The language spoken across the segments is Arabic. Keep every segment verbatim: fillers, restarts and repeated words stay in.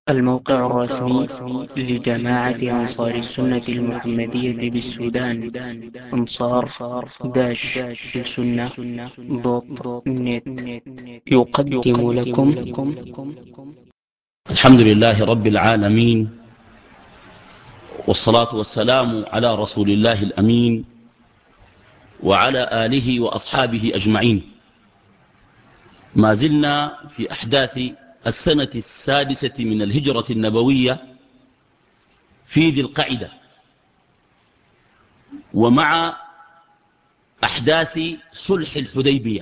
الموقع الرسمي لجماعة أنصار السنة المحمدية بالسودان، أنصار داش السنة دوت نت، يقدم لكم الحمد لله رب العالمين، والصلاة والسلام على رسول الله الأمين وعلى آله وأصحابه أجمعين. ما زلنا في أحداث السنة السادسة من الهجرة النبوية في ذي القعدة، ومع أحداث صلح الحديبية.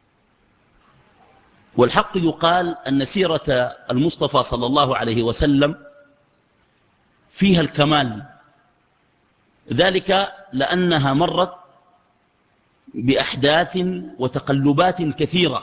والحق يقال أن سيرة المصطفى صلى الله عليه وسلم فيها الكمال، ذلك لأنها مرت بأحداث وتقلبات كثيرة،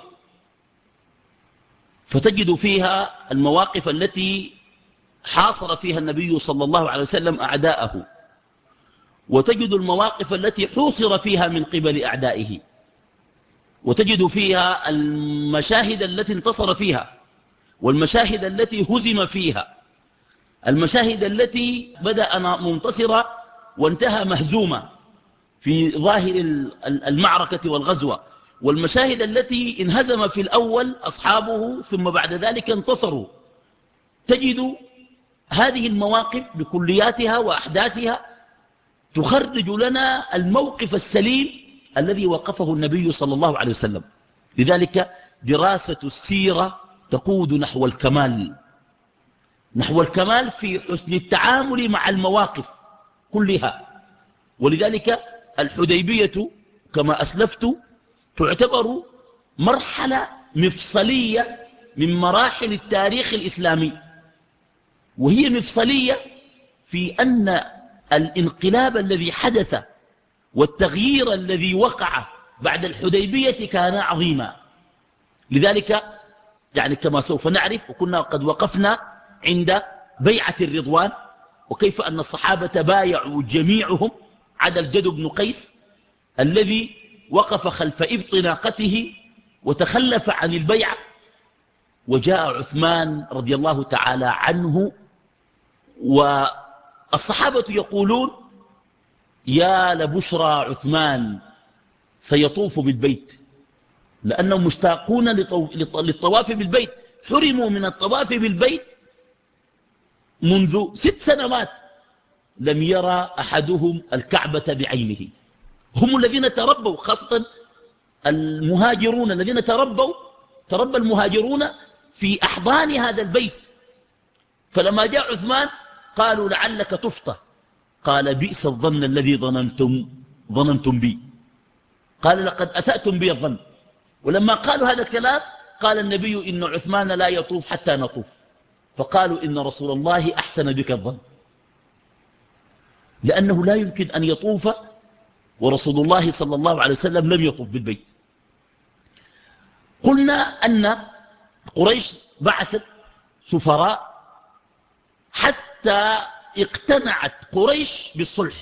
فتجد فيها المواقف التي حاصر فيها النبي صلى الله عليه وسلم أعداءه، وتجد المواقف التي حوصر فيها من قبل أعدائه، وتجد فيها المشاهد التي انتصر فيها، والمشاهد التي هزم فيها، المشاهد التي بدأ منتصرة وانتهى مهزومة في ظاهر المعركة والغزوة، والمشاهد التي انهزم في الأول أصحابه ثم بعد ذلك انتصروا. تجد هذه المواقف بكلياتها وأحداثها تخرج لنا الموقف السليم الذي وقفه النبي صلى الله عليه وسلم. لذلك دراسة السيرة تقود نحو الكمال، نحو الكمال في حسن التعامل مع المواقف كلها. ولذلك الحديبية كما أسلفت تعتبر مرحلة مفصلية من مراحل التاريخ الإسلامي، وهي مفصلية في أن الانقلاب الذي حدث والتغيير الذي وقع بعد الحديبية كان عظيما. لذلك يعني كما سوف نعرف، وكنا قد وقفنا عند بيعة الرضوان، وكيف أن الصحابة بايعوا جميعهم عدا الجد بن قيس الذي وقف خلف إبط ناقته وتخلف عن البيعة، وجاء عثمان رضي الله تعالى عنه، والصحابة يقولون: يا لبشرى عثمان سيطوف بالبيت، لأنهم مشتاقون للطواف بالبيت، حرموا من الطواف بالبيت منذ ست سنوات لم يرى أحدهم الكعبة بعينه. هم الذين تربوا، خاصة المهاجرون الذين تربوا تربى المهاجرون في أحضان هذا البيت. فلما جاء عثمان قالوا: لعلك تفطى. قال: بئس الظن الذي ظننتم ظننتم بي. قال: لقد أسأتم بي الظن. ولما قالوا هذا الكلام قال النبي: إن عثمان لا يطوف حتى نطوف. فقالوا: إن رسول الله أحسن بك الظن، لأنه لا يمكن أن يطوف ورسول الله صلى الله عليه وسلم لم يطوف بالبيت. قلنا أن قريش بعثت سفراء حتى اقتنعت قريش بالصلح،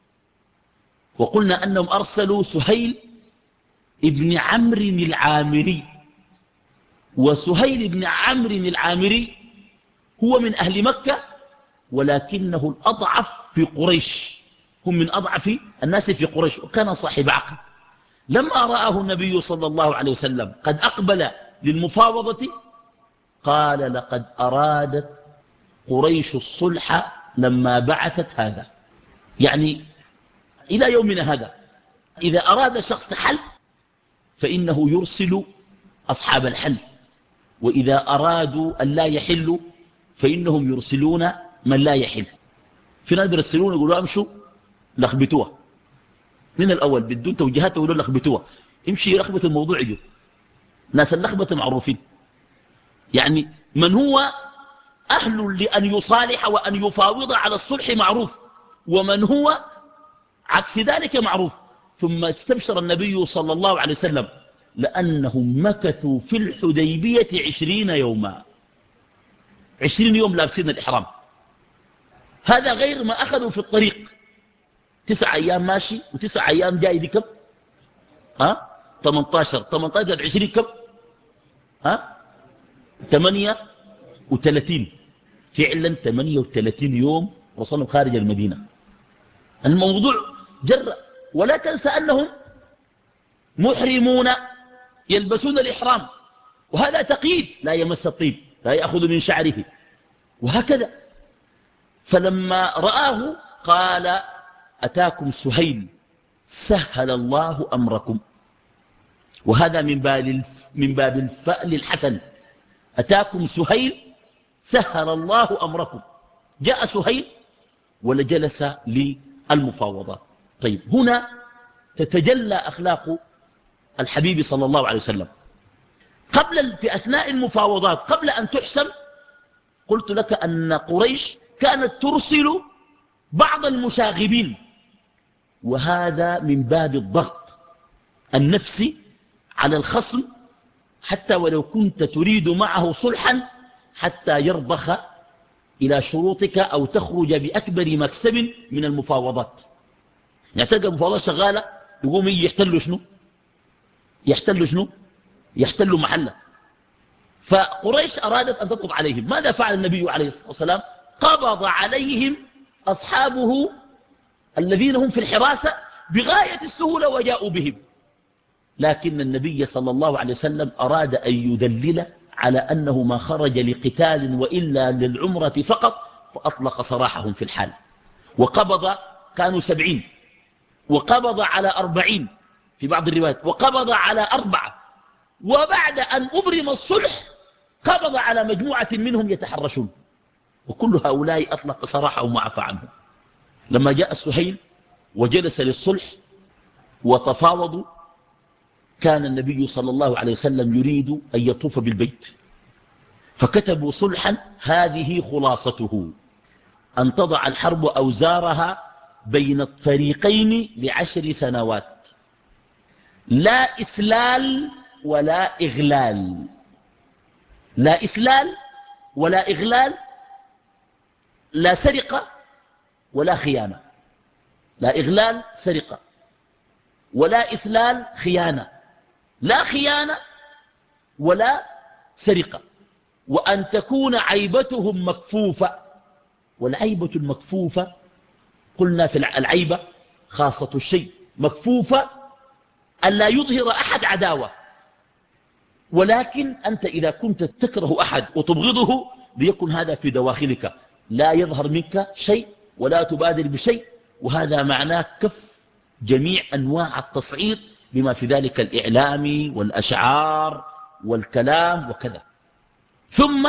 وقلنا أنهم أرسلوا سهيل ابن عمرو العامري. وسهيل بن عمرو العامري هو من أهل مكة، ولكنه الأضعف في قريش، هم من أضعف الناس في قريش، وكان صاحب عقل. لما رآه النبي صلى الله عليه وسلم قد أقبل للمفاوضة قال: لقد أرادت قريش الصلح لما بعثت هذا. يعني إلى يومنا هذا إذا أراد شخص حل فإنه يرسل أصحاب الحل، وإذا أرادوا أن لا يحلوا فإنهم يرسلون من لا يحل. في ناس بيرسلون يقولوا: امشوا لخبتوها من الأول بدون توجيهات، يقولوا لخبتوها، امشي لخبة الموضوع. يجوا ناس اللخبة معروفين، يعني من هو أهل لأن يصالح وأن يفاوض على الصلح معروف، ومن هو عكس ذلك معروف. ثم استبشر النبي صلى الله عليه وسلم لأنهم مكثوا في الحديبية عشرين يوما، عشرين يوم لابسين الإحرام. هذا غير ما أخذوا في الطريق، تسع أيام ماشي وتسع أيام جاي دي كم؟ ها؟ ثمانية عشر ثمانية عشر عشرين كم؟ ها؟ ثمانية وثلاثين. فعلا ثمانية وثلاثين يوم وصلوا خارج المدينة. الموضوع جر. ولا تنسى أنهم محرمون يلبسون الإحرام، وهذا تقييد، لا يمس الطيب، لا يأخذ من شعره، وهكذا. فلما رآه قال أتاكم سهيل سهل الله أمركم. وهذا من باب من باب الفأل الحسن. أتاكم سهيل سهل الله أمركم. جاء سهيل ولجلس للمفاوضات. طيب هنا تتجلى أخلاق الحبيب صلى الله عليه وسلم. قبل في أثناء المفاوضات قبل أن تحسم قلت لك أن قريش كانت ترسل بعض المشاغبين، وهذا من باب الضغط النفسي على الخصم، حتى ولو كنت تريد معه صلحا حتى يرضخ إلى شروطك أو تخرج بأكبر مكسب من المفاوضات. يعني تلقى المفاوضات شغالة يقوم يحتلوا شنو يحتلوا شنو يحتلوا محله. فقريش أرادت أن تطلب عليهم. ماذا فعل النبي عليه الصلاة والسلام؟ قبض عليهم أصحابه الذين هم في الحراسة بغاية السهولة وجاءوا بهم. لكن النبي صلى الله عليه وسلم أراد أن يدلل على أنه ما خرج لقتال وإلا للعمرة فقط، فأطلق سراحهم في الحال. وقبض كانوا سبعين، وقبض على أربعين في بعض الروايات، وقبض على أربعة، وبعد أن أبرم الصلح قبض على مجموعة منهم يتحرشون، وكل هؤلاء أطلق سراحهم وعفى عنهم. لما جاء سهيل وجلس للصلح وتفاوضوا، كان النبي صلى الله عليه وسلم يريد أن يطوف بالبيت، فكتبوا صلحا هذه خلاصته: أن تضع الحرب أوزارها بين الفريقين لعشر سنوات، لا إسلال ولا إغلال. لا إسلال ولا إغلال، لا سرقة ولا خيانة. لا إغلال سرقة، ولا إسلال خيانة، لا خيانة ولا سرقة. وأن تكون عيبتهم مكفوفة. والعيبة المكفوفة قلنا في العيبة خاصة الشيء، مكفوفة أن لا يظهر أحد عداوة، ولكن أنت إذا كنت تكره أحد وتبغضه ليكن هذا في دواخلك، لا يظهر منك شيء ولا تبادر بشيء. وهذا معناه كف جميع أنواع التصعيد بما في ذلك الإعلام والأشعار والكلام وكذا. ثم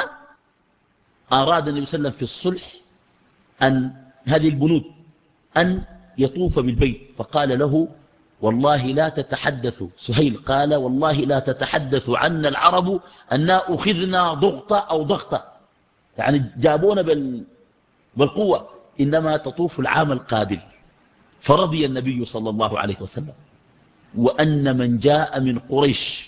أراد النبي صلى الله عليه وسلم في الصلح أن هذه البنود أن يطوف بالبيت، فقال له: والله لا تتحدث. سهيل قال: والله لا تتحدث عنا العرب أننا أخذنا ضغطة أو ضغطة، يعني جابونا بال... بالقوة، إنما تطوف العام القابل. فرضي النبي صلى الله عليه وسلم. وأن من جاء من قريش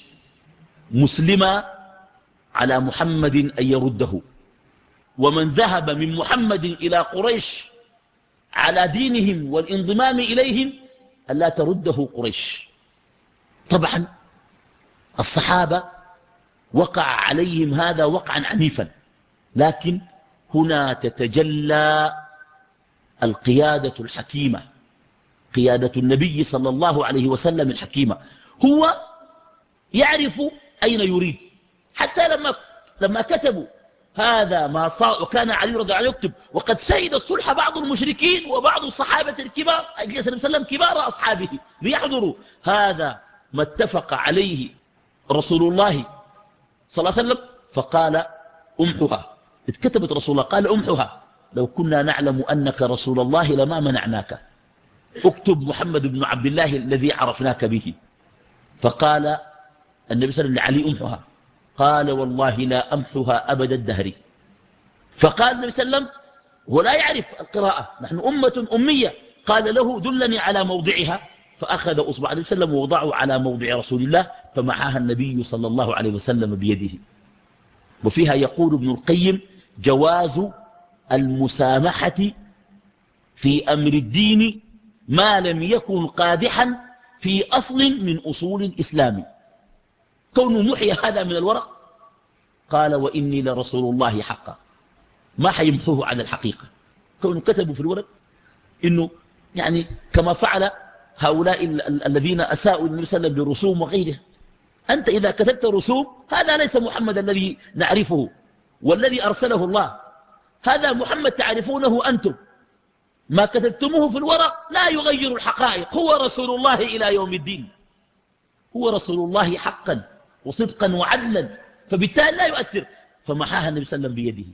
مسلما على محمد أن يرده، ومن ذهب من محمد إلى قريش على دينهم والانضمام إليهم ألا ترده قريش. طبعا الصحابة وقع عليهم هذا وقعا عنيفا، لكن هنا تتجلى القيادة الحكيمة، قيادة النبي صلى الله عليه وسلم الحكيمة. هو يعرف أين يريد. حتى لما لما كتبوا هذا ما صار، وكان علي رضي الله عنه يكتب: وقد شهد الصلح بعض المشركين وبعض الصحابة الكبار، أجلس النبي صلى الله عليه وسلم كبار أصحابه ليحضروا، هذا ما اتفق عليه رسول الله صلى الله عليه وسلم. فقال: أمحها. اتكتبت رسول الله، قال: أمحها، لو كنا نعلم أنك رسول الله لما منعناك، اكتب محمد بن عبد الله الذي عرفناك به. فقال النبي صلى الله عليه وسلم لعلي: أمحها. قال: والله لا أمحها أبد الدهر. فقال النبي صلى الله عليه وسلم ولا يعرف القراءة، نحن أمة أمية، قال له: دلني على موضعها. فأخذ أصبع النبي صلى الله عليه وسلم ووضعه على موضع رسول الله، فمحاها النبي صلى الله عليه وسلم بيده. وفيها يقول ابن القيم: جواز المسامحة في أمر الدين ما لم يكن قادحا في أصل من أصول الإسلام. كونه محي هذا من الورق، قال: وإني لرسول الله حقا. ما حيمحوه على الحقيقة. كونوا كتبوا في الورق إنه يعني كما فعل هؤلاء ال ال الذين أساءوا النبي صلى الله عليه وسلم بالرسوم وغيرها. أنت إذا كتبت رسوم هذا ليس محمد الذي نعرفه والذي أرسله الله، هذا محمد تعرفونه أنتم. ما كتبتموه في الورق لا يغير الحقائق، هو رسول الله إلى يوم الدين، هو رسول الله حقا وصدقا وعدلا، فبالتالي لا يؤثر. فمحاها النبي صلى الله عليه وسلم بيده.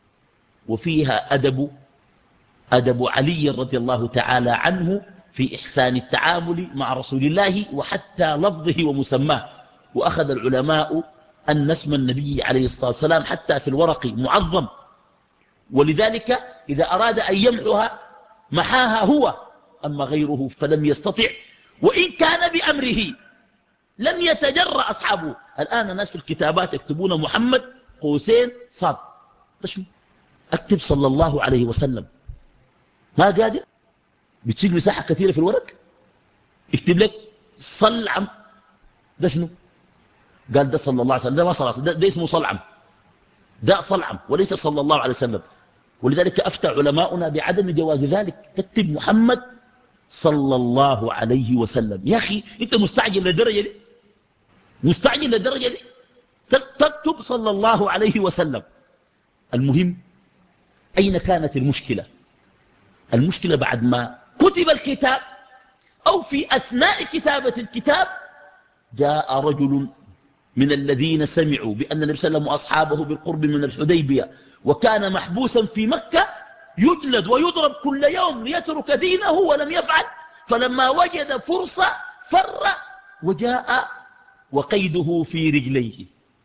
وفيها أدب أدب علي رضي الله تعالى عنه في إحسان التعامل مع رسول الله وحتى لفظه ومسماه. وأخذ العلماء أن اسم النبي عليه الصلاة والسلام حتى في الورق معظم، ولذلك إذا أراد أن يمحها محاها هو، أما غيره فلم يستطع وإن كان بأمره. لم يتجرأ أصحابه. الآن الناس في الكتابات يكتبون محمد قوسين صاد، أكتب صلى الله عليه وسلم، ما قادر، بتسيق مساحة كثيرة في الورق، اكتب لك صلعم، ده شنو؟ قال ده صلى الله عليه وسلم، ده ما صلى الله عليه وسلم، ده, ده اسمه صلعم، ده صلعم وليس صلى الله عليه وسلم. ولذلك أفتى علماؤنا بعدم جواز ذلك، تكتب محمد صلى الله عليه وسلم. يا أخي أنت مستعجل للدرجة دي؟ مستعجل للدرجة دي؟ تكتب صلى الله عليه وسلم. المهم أين كانت المشكلة؟ المشكلة بعد ما كتب الكتاب أو في أثناء كتابة الكتاب جاء رجل من الذين سمعوا بأن النبي صلى الله عليه وسلم وأصحابه بالقرب من الحديبية وكان محبوسا في مكة يجلد ويضرب كل يوم ليترك دينه ولم يفعل، فلما وجد فرصة فر وجاء وقيده في رجليه،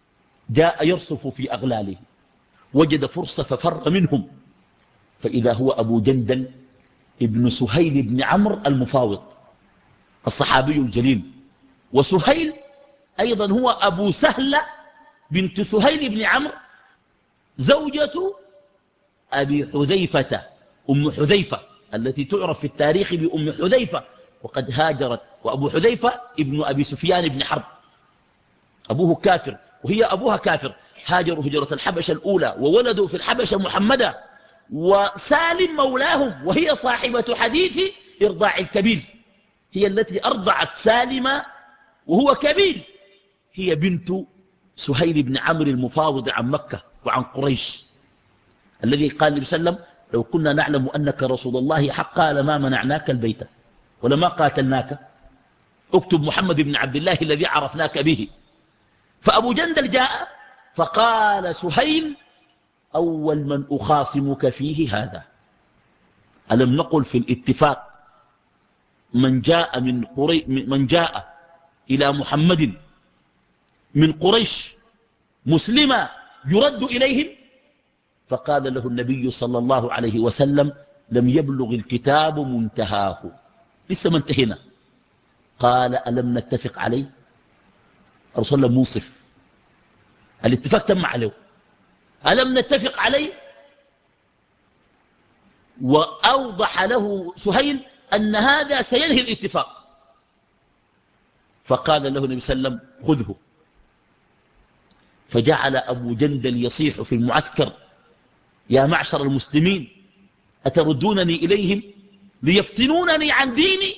جاء يرصف في أغلاله، وجد فرصة ففر منهم، فإذا هو أبو جندل ابن سهيل بن عمرو المفاوض الصحابي الجليل. وسهيل أيضا هو أبو سهلة بنت سهيل بن عمرو زوجة أبي حذيفة أم حذيفة التي تعرف في التاريخ بأم حذيفة، وقد هاجرت. وأبو حذيفة ابن أبي سفيان بن حرب، أبوه كافر وهي أبوها كافر، هاجروا هجرة الحبشة الأولى وولدوا في الحبشة محمدا، وسالم مولاهم وهي صاحبة حديث إرضاع الكبير، هي التي أرضعت سالم وهو كبير، هي بنت سهيل بن عمرو المفاوض عن مكة وعن قريش، الذي قال النبي صلى الله عليه وسلم لو كنا نعلم أنك رسول الله حقا لما منعناك البيت ولما قاتلناك، اكتب محمد بن عبد الله الذي عرفناك به. فأبو جندل جاء فقال سهيل أول من أخاصمك فيه هذا، ألم نقل في الاتفاق من جاء من قري من جاء إلى محمد من قريش مسلما يرد إليهم؟ فقال له النبي صلى الله عليه وسلم لم يبلغ الكتاب منتهاه، لسه ما انتهينا. قال ألم نتفق عليه؟ الرسول الله منصف، الاتفاق تم عليه، ألم نتفق عليه؟ وأوضح له سهيل أن هذا سينهي الاتفاق. فقال له النبي صلى الله عليه وسلم خذه. فجعل أبو جندل يصيح في المعسكر يا معشر المسلمين أتردونني إليهم ليفتنونني عن ديني؟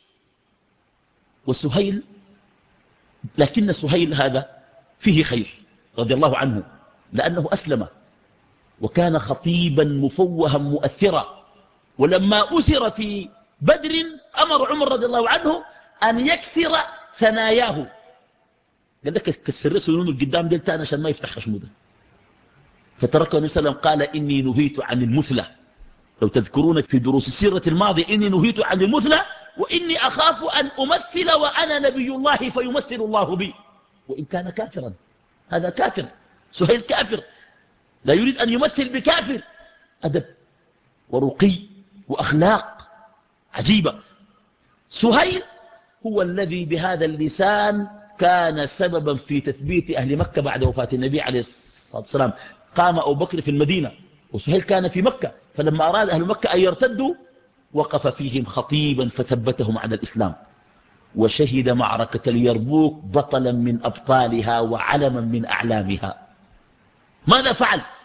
وسهيل، لكن سهيل هذا فيه خير رضي الله عنه، لأنه أسلم وكان خطيبا مفوها مؤثرا، ولما أسر في بدر أمر عمر رضي الله عنه أن يكسر ثناياه، قال لك كسر سنون القدام دلت أنا عشان ما يفتح خشمه، فتركه النبي صلى الله عليه وسلم قال إني نهيت عن المثلة. لو تذكرون في دروس السيرة الماضية إني نهيت عن المثلة وإني أخاف أن أمثل وأنا نبي الله فيمثل الله بي، وإن كان كافرا، هذا كافر، سهيل كافر لا يريد أن يمثل بكافر. أدب ورقي وأخلاق عجيبة. سهيل هو الذي بهذا اللسان كان سببا في تثبيت أهل مكة بعد وفاة النبي عليه الصلاة والسلام. قام أبو بكر في المدينة وسهيل كان في مكة، فلما أراد أهل مكة أن يرتدوا وقف فيهم خطيبا فثبتهم على الإسلام، وشهد معركة اليرموك بطلا من أبطالها وعلما من أعلامها. ماذا فعل؟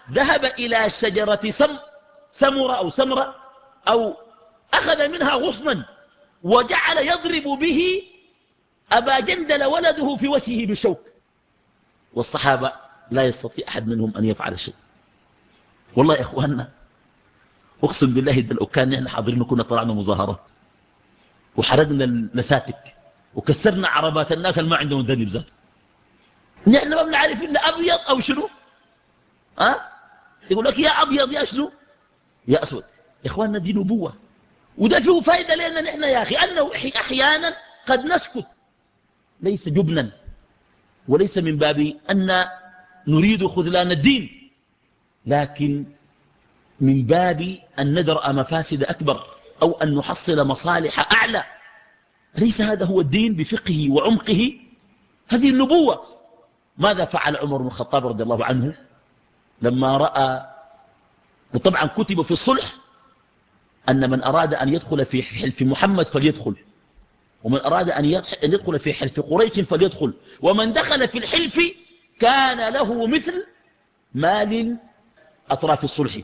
ذهب إلى شجرة سم سمرة أو سمرة أو أخذ منها غصنا وجعل يضرب به أبا جندل ولده في وجهه بالشوك، والصحابة لا يستطيع أحد منهم أن يفعل شيء. والله يا إخواننا أقسم بالله لو كان نحن حاضرين كنا طلعنا مظاهرات وحرقنا النساتك وكسرنا عربات الناس اللي ما عندهم ذنب ذات. نحن ما بنعرف إلا أبيض أو شنو، أه؟ يقول لك يا أبيض يا شنو يا أسود. يا إخواننا دي نبوة، وده فيه فايدة لنا نحن يا أخي، أنه أحيانا قد نسكت، ليس جبنا وليس من باب أن نريد خذلان الدين، لكن من باب أن ندرأ مفاسد أكبر أو أن نحصل مصالح أعلى. ليس هذا هو الدين بفقهه وعمقه، هذه النبوة. ماذا فعل عمر بن الخطاب رضي الله عنه لما رأى، وطبعا كتب في الصلح أن من أراد أن يدخل في حلف محمد فليدخل، ومن أراد أن يدخل في حلف قريش فليدخل، ومن دخل في الحلف كان له مثل مال أطراف الصلح.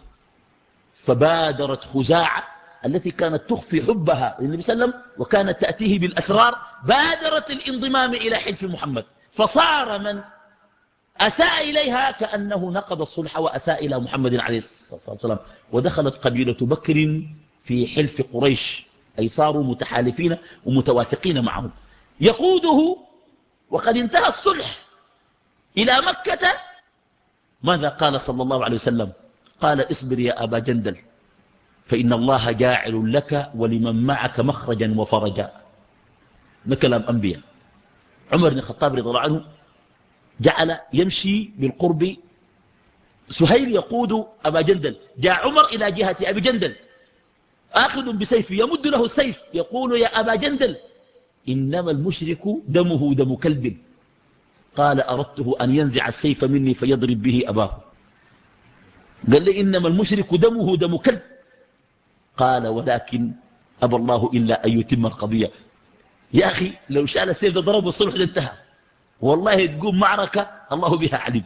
فبادرت خزاعة التي كانت تخفي حبها للنبي صلى الله عليه وسلم وكانت تأتيه بالأسرار، بادرت الانضمام إلى حلف محمد، فصار من أساء إليها كأنه نقض الصلح وأساء إلى محمد عليه الصلاة والسلام. ودخلت قبيلة بكر في حلف قريش، أي صاروا متحالفين ومتواثقين معهم. يقوده وقد انتهى الصلح إلى مكة، ماذا قال صلى الله عليه وسلم؟ قال اصبر يا أبا جندل فإن الله جاعل لك ولمن معك مخرجا وفرجا. ده كلام أنبياء. عمر بن الخطاب رضي الله عنه جعل يمشي بالقرب، سهيل يقود أبا جندل، جاء عمر إلى جهة أبي جندل آخذ بسيفه يمد له السيف يقول يا أبا جندل إنما المشرك دمه دم كلب. قال أردته أن ينزع السيف مني فيضرب به أباه. قال لي إنما المشرك دمه دم كلب. قال ولكن أبى الله إلا أن يتم القضية. يا أخي لو شال السيف ده ضرب الصلح ده انتهى، والله تقوم معركة الله بها عليم.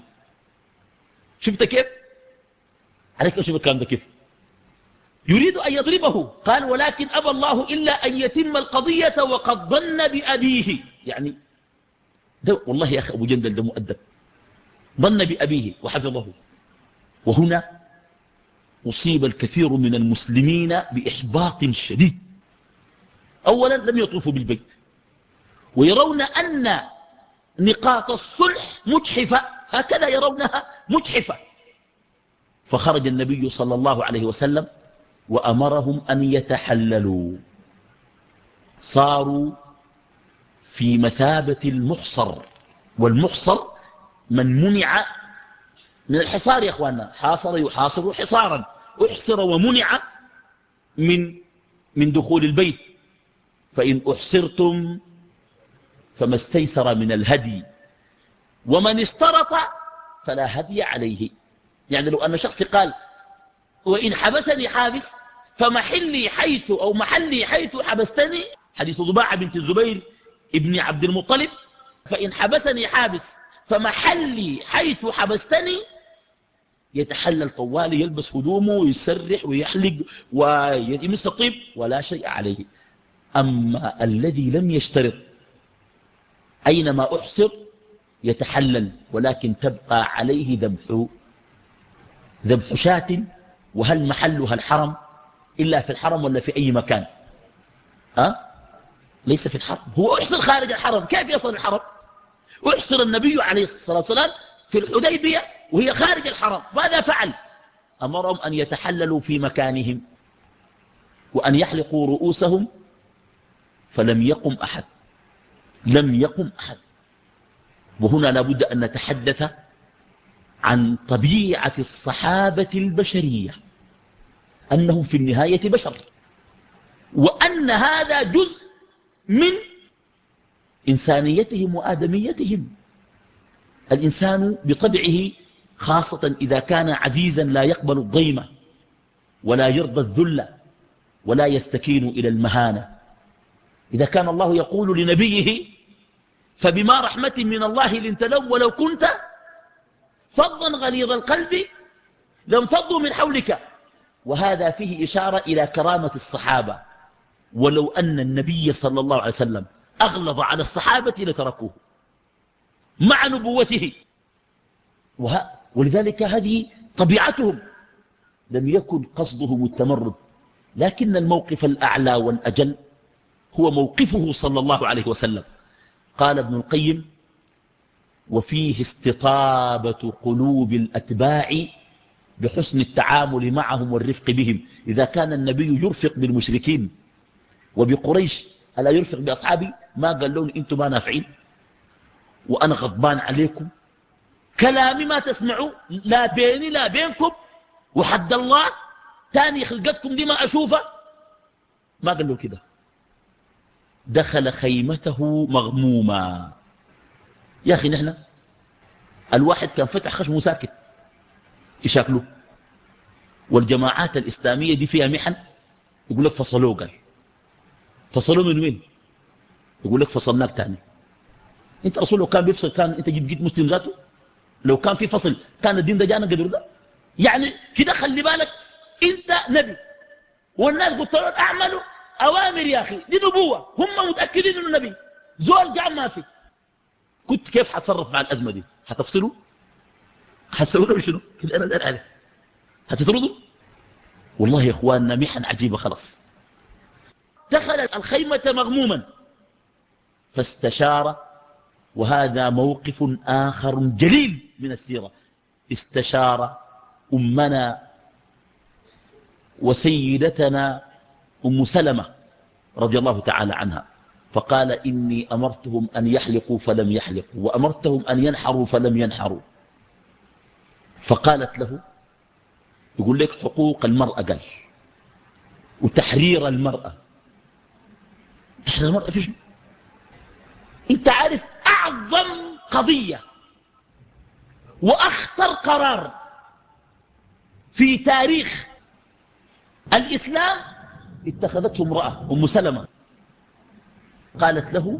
شفت كيف؟ عليك أشوف الكلام ده كيف يريد أن يضربه. قال ولكن أبى الله إلا أن يتم القضية وقد ظن بأبيه. يعني ده والله يا أخي أبو جندل ده مؤدب، ظن بأبيه وحفظه. وهنا أصيب الكثير من المسلمين بإحباط شديد. أولا لم يطوفوا بالبيت ويرون أن نقاط الصلح مجحفة، هكذا يرونها مجحفة. فخرج النبي صلى الله عليه وسلم وأمرهم أن يتحللوا، صاروا في مثابة المحصر. والمحصر من منع من الحصار يا أخواننا، حاصر يحاصر حصارا، أحصر ومنع من من دخول البيت. فإن أحصرتم فما استيسر من الهدي ومن اشترط فلا هدي عليه. يعني لو أن شخص قال وإن حبسني حابس فمحلي حيث أو محلي حيث حبستني، حديث ضباعة بنت الزبير ابن عبد المطلب، فإن حبسني حابس فمحلي حيث حبستني، يتحلل طوالي يلبس هدومه ويسرح ويحلق ويمس الطيب ولا شيء عليه. أما الذي لم يشترط أينما أحصر يتحلل، ولكن تبقى عليه ذبح ذبح شاة. وهل محلها الحرم إلا في الحرم ولا في أي مكان؟ أه؟ ليس في الحرم، هو أحصر خارج الحرم. كيف يصل الحرم؟ أحصر النبي عليه الصلاة والسلام في الحديبية وهي خارج الحرم، ماذا فعل؟ أمرهم أن يتحللوا في مكانهم وأن يحلقوا رؤوسهم، فلم يقم أحد، لم يقم أحد. وهنا لابد أن نتحدث عن طبيعة الصحابة البشرية، أنهم في النهاية بشر، وأن هذا جزء من إنسانيتهم وآدميتهم. الإنسان بطبعه خاصة إذا كان عزيزا لا يقبل الضيمة ولا يرضى الذل ولا يستكين إلى المهانة. إذا كان الله يقول لنبيه فبما رحمة من الله لنت لهم ولو كنت فظا غليظ القلب لانفضوا من حولك. وهذا فيه إشارة إلى كرامة الصحابة، ولو أن النبي صلى الله عليه وسلم أغلظ على الصحابة لتركوه مع نبوته، وه... ولذلك هذه طبيعتهم، لم يكن قصدهم التمرد، لكن الموقف الأعلى والأجل هو موقفه صلى الله عليه وسلم. قال ابن القيم: وفيه استطابة قلوب الأتباع بحسن التعامل معهم والرفق بهم. إذا كان النبي يرفق بالمشركين وبقريش ألا يرفق بأصحابي؟ ما قال لهم أنتم ما نافعين وأنا غضبان عليكم، كلامي ما تسمعوا، لا بيني لا بينكم، وحد الله تاني خلقتكم دي ما أشوفها. ما قال له كده. دخل خيمته مغموما. يا أخي نحن الواحد كان فتح خشمه ساكت يشاكله، والجماعات الإسلامية دي فيها محن، يقول لك فصلوه. قال فصلوه من وين؟ يقول لك فصلناك تاني. انت رسول لو كان بيفصل كان انت جيت جيت مسلم ذاته؟ لو كان في فصل كان الدين ده جانا قدر ده؟ يعني كده خلي بالك، انت نبي والناس قلت لهم اعملوا اوامر. يا اخي دي نبوه، هم متاكدين انه نبي، زول جاء ما في. كنت كيف حتصرف مع الازمه دي؟ حتفصلوا؟ حتسووا له شنو؟ كده انا دار عليه، هتطردوا؟ والله يا اخواننا محن عجيبه. خلاص دخل الخيمه مغموما فاستشار، وهذا موقف آخر جليل من السيرة. استشار أمنا وسيدتنا أم سلمة رضي الله تعالى عنها، فقال: إني أمرتهم أن يحلقوا فلم يحلقوا، وأمرتهم أن ينحروا فلم ينحروا. فقالت له: يقول لك حقوق المرأة قال، وتحرير المرأة. تحرير المرأة في شنو؟ انت عارف أعظم قضية وأخطر قرار في تاريخ الإسلام اتخذته امرأة أم سلمة. قالت له: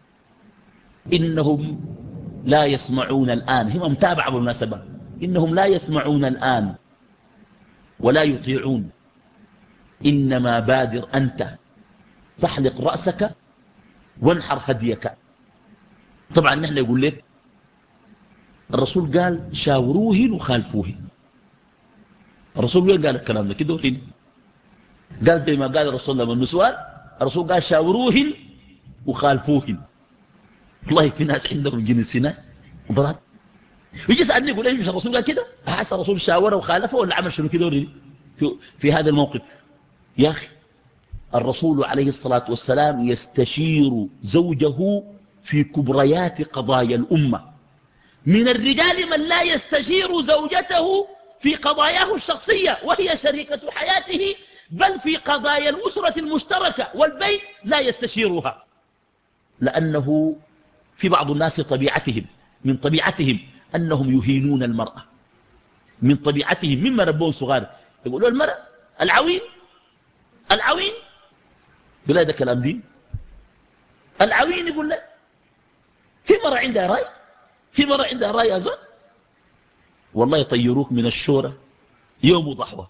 إنهم لا يسمعون الآن. هم متابعة بالمناسبة. إنهم لا يسمعون الآن ولا يطيعون، إنما بادر أنت فاحلق رأسك وانحر هديك. طبعا نحن يقول لك الرسول قال شاوروهن وخالفوهن. الرسول وين قال الكلام ده؟ كده وريني. قال زي ما قال الرسول لما النسوان، الرسول قال شاوروهن وخالفوهن. والله في ناس عندهم جنسنا ضرات، يجي يسألني يقول ايه مش الرسول قال كده؟ أحس الرسول شاوره وخالفه ولا عمل شنو كده وريني في, في هذا الموقف. يا أخي الرسول عليه الصلاة والسلام يستشير زوجه في كبريات قضايا الأمة. من الرجال من لا يستشير زوجته في قضاياه الشخصية وهي شريكة حياته، بل في قضايا الأسرة المشتركة والبيت لا يستشيرها، لأنه في بعض الناس طبيعتهم من طبيعتهم أنهم يهينون المرأة. من طبيعتهم مما ربون صغار يقولوا المرأة العوين العوين. يقول هذا كلام دين. العوين يقول لا. في مرة عندها رأي، في مرة عندها رأي أزول، والله يطيروك من الشورى يوم ضحوة.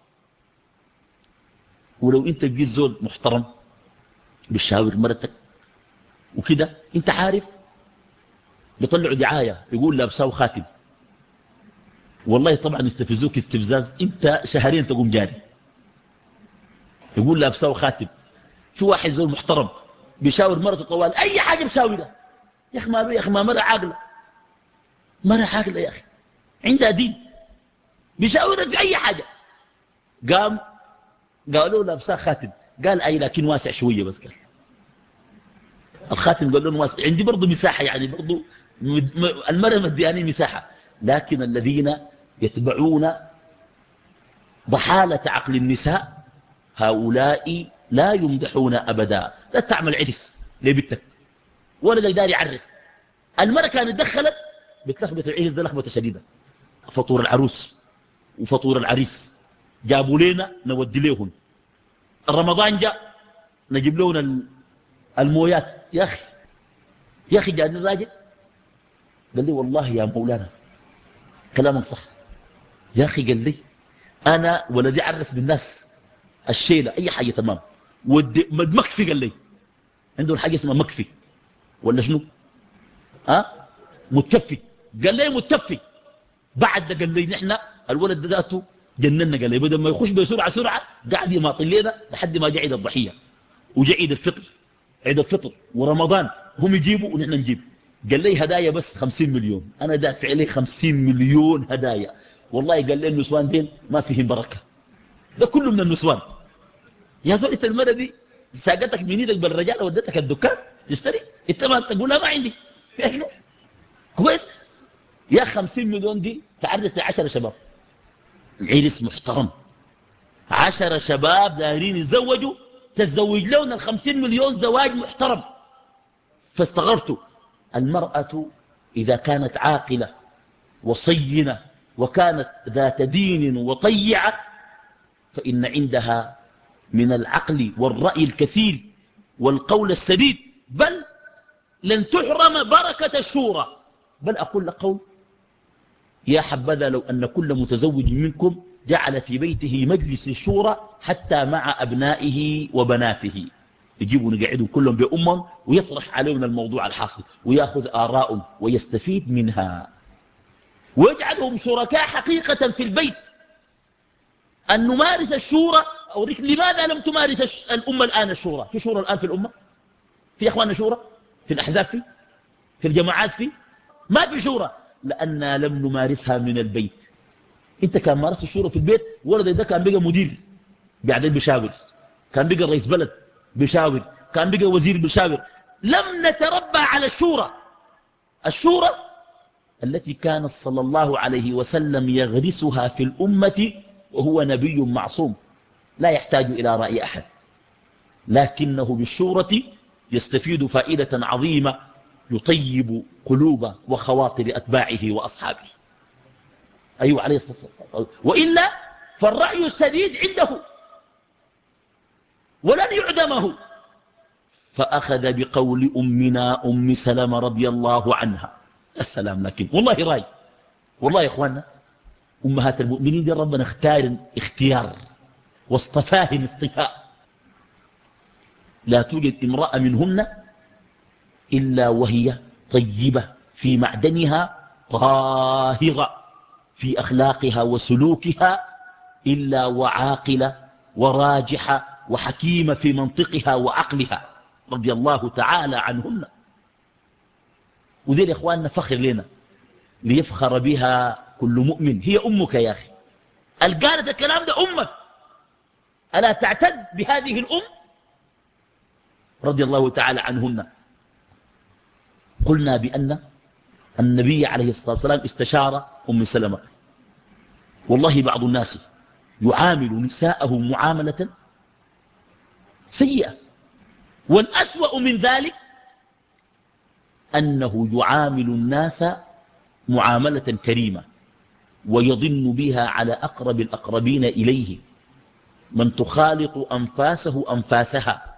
ولو انت بقيت زول محترم بتشاور مرتك وكده، انت عارف بيطلعوا دعاية يقول لابساو خاتم، والله طبعا يستفزوك استفزاز انت شهرين تقوم جاري. يقول لابساو خاتم. في واحد زول محترم بيشاور مرته طوال اي حاجة بشاورها. يا اخي ما يا اخي ما مرة عاقلة، مرة عاقلة يا اخي عندها دين، بيشاورها في اي حاجة. قام قالوا لابساه خاتم، قال اي لكن واسع شوية بس. قال الخاتم قال له واسع، عندي برضه مساحة، يعني برضه المرأة مدياني مساحة. لكن الذين يتبعون ضحالة عقل النساء هؤلاء لا يمدحون أبدا. لا تعمل عرس لبتك ولا داري عرس. المرأة كانت دخلت بتلخبط العرس ده لخبطة شديدة. فطور العروس وفطور العريس جابوا لنا نودي لهم. رمضان جاء نجيب لهم المويات. يا أخي يا أخي جاني الراجل قال لي والله يا مولانا كلامك صح. يا أخي قال لي أنا ولدي عرس بالناس الشيلة أي حاجة تمام. ودي مكفي قال لي عنده الحاجة اسمها مكفي ولا شنو؟ أه؟ متكفي. قال لي متكفي. بعد ده قال لي نحن الولد ذاته جننا. قال لي بدل ما يخش بسرعة سرعة قاعد يماطل لنا لحد ما جاء عيد الضحية وجاء عيد الفطر، عيد الفطر ورمضان هم يجيبوا ونحن نجيب. قال لي هدايا بس خمسين مليون. أنا دافع لي خمسين مليون هدايا. والله قال لي النسوان دين ما فيهم بركة، ده كله من النسوان. يا زول انت المرة دي ساقتك من ايدك بالرجال ودتك الدكان تشتري، انت ما تقولها ما عندي في شنو كويس. يا خمسين مليون دي تعرس لعشرة شباب، عرس محترم، عشرة شباب دارين يتزوجوا، تتزوج لهم الخمسين مليون زواج محترم. فاستغربت. المرأة إذا كانت عاقلة وصينة وكانت ذات دين وطيعة فإن عندها من العقل والرأي الكثير والقول السديد، بل لن تحرم بركة الشورى. بل أقول لك قول، يا حبذا لو أن كل متزوج منكم جعل في بيته مجلس الشورى حتى مع أبنائه وبناته، يجيبوا نقعدوا كلهم بأمهم ويطرح علينا الموضوع الحاصل ويأخذ آراء ويستفيد منها ويجعلهم شركاء حقيقة في البيت. أن نمارس الشورى. أوريك لماذا لم تمارس الأمة الآن الشورى؟ في شورى الآن في الأمة؟ في أخواننا شورى؟ في الأحزاب؟ في في الجماعات؟ في ما في شورى لأننا لم نمارسها من البيت. انت كان مارست الشورى في البيت، ولد ده كان بقى مدير بعدين بيشاور، كان بقى رئيس بلد بيشاور، كان بقى وزير بيشاور. لم نتربى على الشورى. الشورى التي كان صلى الله عليه وسلم يغرسها في الأمة وهو نبي معصوم لا يحتاج إلى رأي أحد، لكنه بالشورى يستفيد فائدة عظيمة يطيب قلوب وخواطر أتباعه وأصحابه. أيوة عليه الصلاة والسلام. وإلا فالرأي السديد عنده ولن يعدمه. فأخذ بقول أمنا أم سلمة رضي الله عنها. السلام. لكن والله رأي، والله يا إخواننا أمهات المؤمنين دي ربنا اختار اختيار واصطفاهن اصطفاء. لا توجد امرأة منهن إلا وهي طيبة في معدنها طاهرة في أخلاقها وسلوكها، إلا وعاقلة وراجحة وحكيمة في منطقها وعقلها رضي الله تعالى عنهن. وذي يا إخواننا فخر لنا ليفخر بها كل مؤمن. هي أمك يا أخي، القالت الكلام ده أمك، ألا تعتز بهذه الأم رضي الله تعالى عنهن. قلنا بأن النبي عليه الصلاة والسلام استشار أم سلمة. والله بعض الناس يعامل نساءه معاملة سيئة، والأسوأ من ذلك أنه يعامل الناس معاملة كريمة ويظن بها على أقرب الأقربين إليه، من تخالط أنفاسه أنفاسها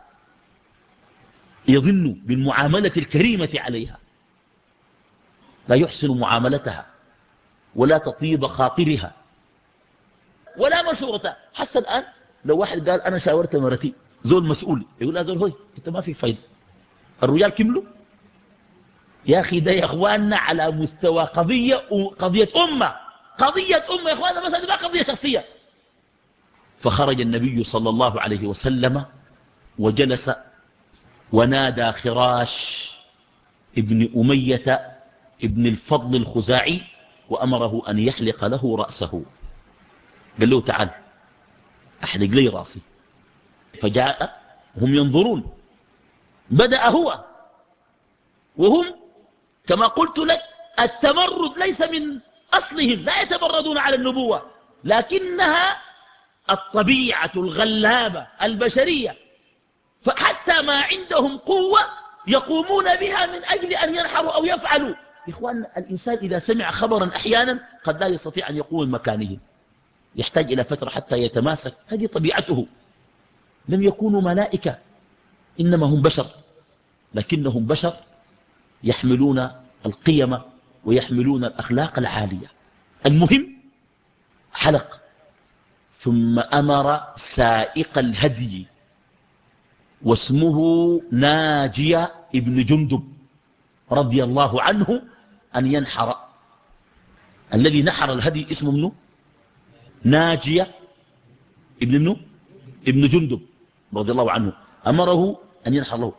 يظن بالمعاملة الكريمة عليها، لا يحسن معاملتها ولا تطيب خاطرها ولا مشورتها. حتى الآن لو واحد قال أنا شاورت مرتي، زول مسؤول يقول لا زول هوي أنت ما في فايدة. الرجال كملوا يا أخي. ده يا إخواننا على مستوى قضية قضية أمة، قضية أمة يا إخواننا، مثلا ما قضية شخصية. فخرج النبي صلى الله عليه وسلم وجلس ونادى خراش ابن أمية ابن الفضل الخزاعي وأمره أن يحلق له رأسه. قال له تعال أحلق لي رأسي. فجاء هم ينظرون، بدأ هو وهم كما قلت لك التمرد ليس من أصلهم، لا يتمردون على النبوة، لكنها الطبيعة الغلابة البشرية. فحتى ما عندهم قوة يقومون بها من أجل أن ينحروا أو يفعلوا. إخوان الإنسان إذا سمع خبرا أحيانا قد لا يستطيع أن يقوم من مكانه، يحتاج إلى فترة حتى يتماسك. هذه طبيعته. لم يكونوا ملائكة، إنما هم بشر، لكنهم بشر يحملون القيم ويحملون الأخلاق العالية. المهم حلق ثم أمر سائق الهدي واسمه ناجية ابن جندب رضي الله عنه أن ينحر. الذي نحر الهدي اسمه منه ناجية ابن منه ابن جندب رضي الله عنه، أمره أن ينحر له.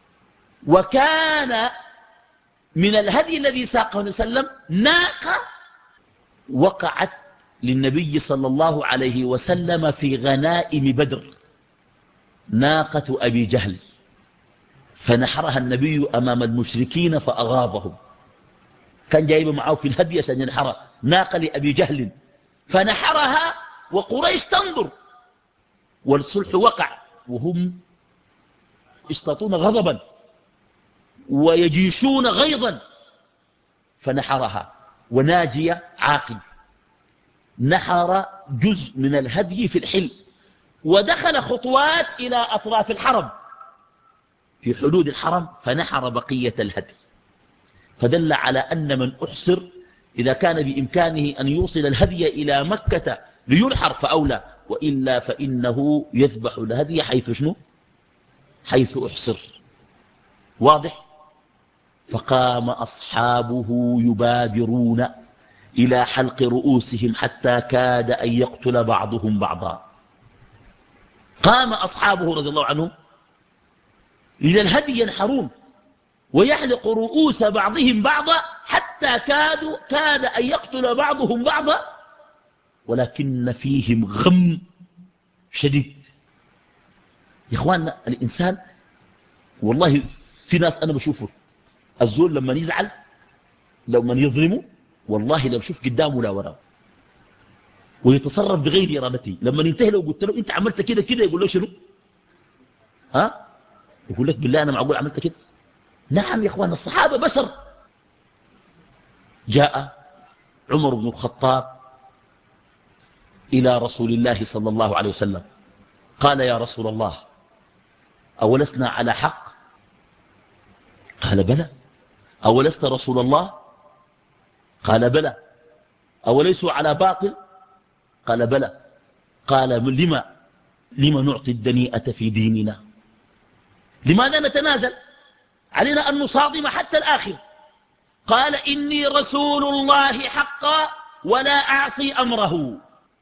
وكان من الهدي الذي ساقه النبي صلى الله عليه وسلم ناقة وقعت للنبي صلى الله عليه وسلم في غنائم بدر، ناقة أبي جهل، فنحرها النبي أمام المشركين فأغاظهم. كان جايب معه في الهدي عشان ينحرها ناقة لأبي جهل، فنحرها وقريش تنظر، والصلح وقع وهم يشتطون غضبا ويجيشون غيظا، فنحرها. وناجية عاقل نحر جزء من الهدي في الحل، ودخل خطوات إلى أطراف الحرم في حدود الحرم فنحر بقية الهدي، فدل على أن من أحصر إذا كان بإمكانه أن يوصل الهدي إلى مكة لينحر فأولى، وإلا فإنه يذبح الهدي حيث شنو؟ حيث أحصر. واضح؟ فقام أصحابه يبادرون إلى حلق رؤوسهم حتى كاد أن يقتل بعضهم بعضا. قام أصحابه رضي الله عنهم إلى الهدي ينحرون ويحلق رؤوس بعضهم بعضا حتى كادوا كاد أن يقتل بعضهم بعضا، ولكن فيهم غم شديد. يا إخواننا الإنسان والله في ناس أنا بشوفه الزول لما يزعل لو من يظلمه والله لو شوف قدامه لا وراه ويتصرف بغير إرادته. لما ينتهي لو قلت له أنت عملت كده كده يقول له شنو؟ ها؟ يقول لك بالله أنا معقول عملت كده؟ نعم يا إخوان الصحابة بشر. جاء عمر بن الخطاب إلى رسول الله صلى الله عليه وسلم قال يا رسول الله أولسنا على حق؟ قال بلى. أولست رسول الله؟ قال بلى. أوليسوا على باطل؟ قال بلى. قال لما لما نعطي الدنيئة في ديننا؟ لماذا نتنازل؟ علينا أن نصادم حتى الآخر. قال إني رسول الله حقا ولا أعصي أمره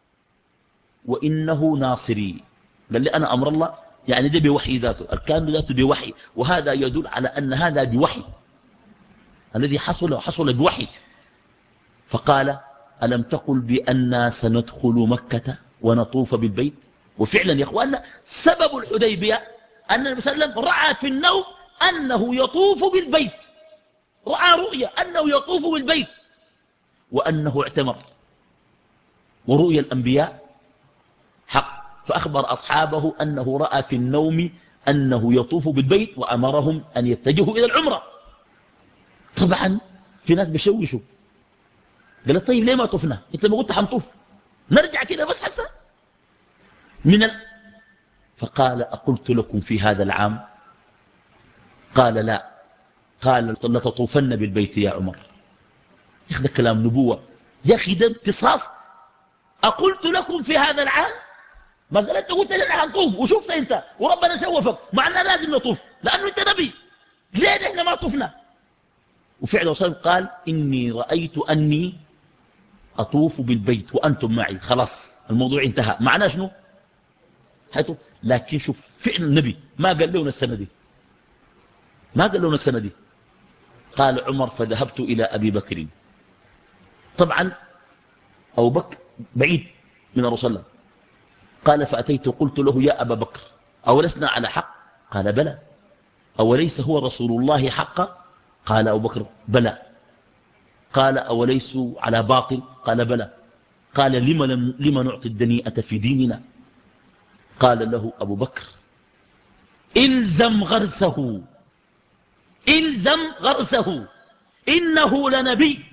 وإنه ناصري. قال لي أنا أمر الله يعني ده بوحي ذاته، الكامل ذاته بوحي، وهذا يدل على أن هذا بوحي الذي حصل وحصل بوحي. فقال ألم تقل بأننا سندخل مكة ونطوف بالبيت؟ وفعلا يا أخواننا سبب الحديبية أن النبي صلى الله عليه وسلم رأى في النوم أنه يطوف بالبيت، رأى رؤيا أنه يطوف بالبيت وأنه اعتمر، ورؤيا الأنبياء حق. فأخبر أصحابه أنه رأى في النوم أنه يطوف بالبيت وأمرهم أن يتجهوا إلى العمرة. طبعا في ناس بيشوشوا، قال طيب ليه ما طفنا؟ انت ما قلت حنطوف نرجع كده بس حسن من ال... فقال أقلت لكم في هذا العام؟ قال لا. قال لتطوفن بالبيت يا عمر. يا أخي ده كلام نبوة يا أخي، ده امتصاص. أقلت لكم في هذا العام؟ ما قال انت قلت لنا حنطوف وشوف انت وربنا شوفك معنا لازم نطوف لأنه انت نبي، ليه نحن ما طفنا؟ وفعلا وصل قال إني رأيت أني أطوف بالبيت وأنتم معي، خلاص الموضوع انتهى. معناه شنو؟ حيث لكن شوف فعل النبي ما قال لنا السنة دي، ما قال لنا السنة دي. قال عمر فذهبت إلى أبي بكر. طبعا أبو بكر بعيد من الرسول. قال فأتيت قلت له يا أبا بكر أولسنا على حق؟ قال بلى. أوليس هو رسول الله حقا؟ قال أبو بكر بلى. قال أوليسوا على باطل؟ قال بلى. قال لما, لما نعطي الدنيئة في ديننا؟ قال له أبو بكر إلزم غرسه، إلزم غرسه إنه لنبي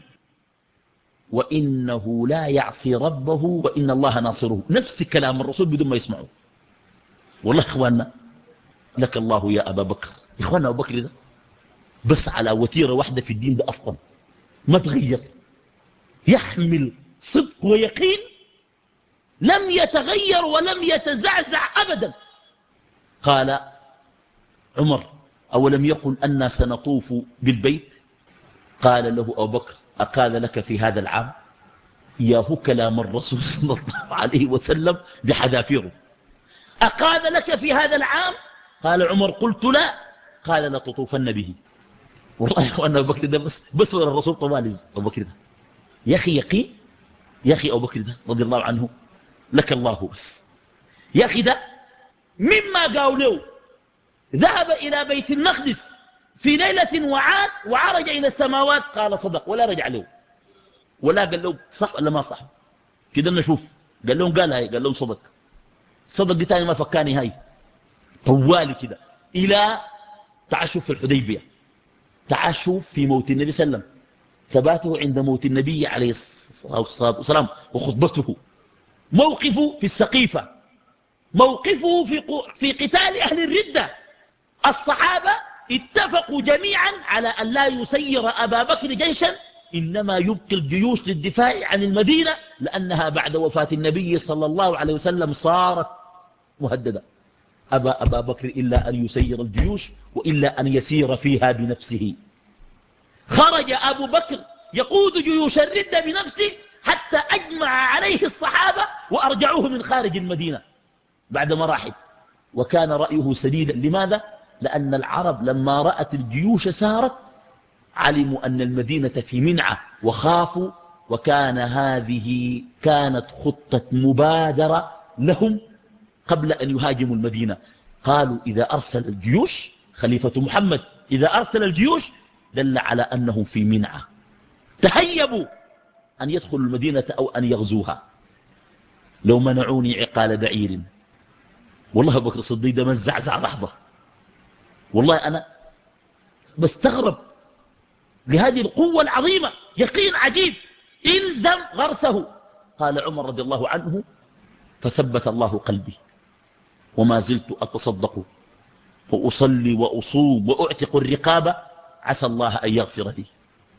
وإنه لا يعصي ربه وإن الله ناصره. نفس كلام الرسول بدون ما يسمعه. والله إخواننا لك الله يا أبا بكر. إخواننا أبو بكر ده بس على وتيرة واحدة في الدين ده أصلا ما تغير، يحمل صدق ويقين لم يتغير ولم يتزعزع أبدا. قال عمر أولم يقل أنا سنطوف بالبيت؟ قال له أبو بكر أقال لك في هذا العام؟ ياه كلام الرسول صلى الله عليه وسلم بحذافيره. أقال لك في هذا العام؟ قال عمر قلت لا. قال لتطوفن به. والله يا أخوانا أبو بكر ده بس بس ولا الرسول طوالي أبو بكر ده يا أخي يقين. يا أخي أبو بكر ده رضي الله عنه لك الله بس. يا أخي ده مما قالوا له ذهب إلى بيت المقدس في ليلة وعاد وعرج إلى السماوات قال صدق ولا رجع له ولا قال له صح ولا ما صح. كده نشوف. قال لهم قال هاي قال لهم صدق. صدق دي تاني ما فكاني هاي طوالي كده إلى تعشف في الحديبية. تعشف في موت النبي صلى الله عليه وسلم. ثباته عند موت النبي عليه الصلاة والسلام وخطبته. موقفه في السقيفة. موقفه في, في قتال أهل الردة. الصحابة اتفقوا جميعا على أن لا يسير أبا بكر جيشا إنما يبقي الجيوش للدفاع عن المدينة لأنها بعد وفاة النبي صلى الله عليه وسلم صارت مهددة. أبى أبا بكر إلا أن يسير الجيوش وإلا أن يسير فيها بنفسه. خرج أبو بكر يقود جيوش الردة بنفسه حتى أجمع عليه الصحابة وأرجعوه من خارج المدينة بعد مراحل. وكان رأيه سديدا. لماذا؟ لأن العرب لما رأت الجيوش سارت علموا أن المدينة في منعة وخافوا. وكان هذه كانت خطة مبادرة لهم قبل أن يهاجموا المدينة. قالوا إذا أرسل الجيوش خليفة محمد إذا أرسل الجيوش دل على أنهم في منعة. تهيبوا أن يدخلوا المدينة أو أن يغزوها. لو منعوني عقال بعير والله أبو بكر الصديق ده مزعزع لحظة. والله أنا بستغرب لهذه القوة العظيمة. يقين عجيب. إلزم غرسه. قال عمر رضي الله عنه فثبت الله قلبي وما زلت أتصدق وأصلي وأصوم وأعتق الرقابة عسى الله أن يغفر لي.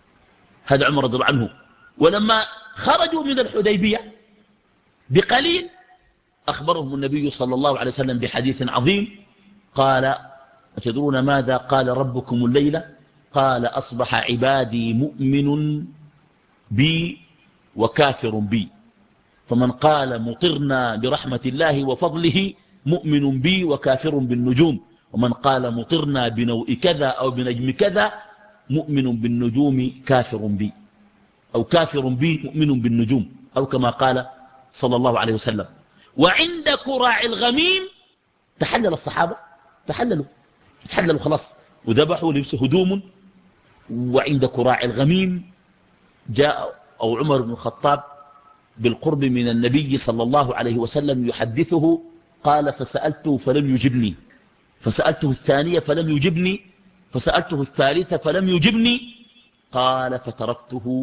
هذا عمر رضي الله عنه. ولما خرجوا من الحديبية بقليل أخبرهم النبي صلى الله عليه وسلم بحديث عظيم. قال أتدرون ماذا قال ربكم الليلة؟ قال أصبح عبادي مؤمن بي وكافر بي فمن قال مطرنا برحمة الله وفضله مؤمن بي وكافر بالنجوم ومن قال مطرنا بنوء كذا أو بنجم كذا مؤمن بالنجوم كافر بي أو كافر بي مؤمن بالنجوم أو كما قال صلى الله عليه وسلم. وعند كراع الغميم تحلل الصحابة. تحللوا تحللوا خلاص وذبحوا لبسوا هدوم. وعند كراع الغميم جاء أو عمر بن الخطاب بالقرب من النبي صلى الله عليه وسلم يحدثه. قال فسألته فلم يجبني فسألته الثانية فلم يجبني فسألته الثالثة فلم يجبني. قال فتركته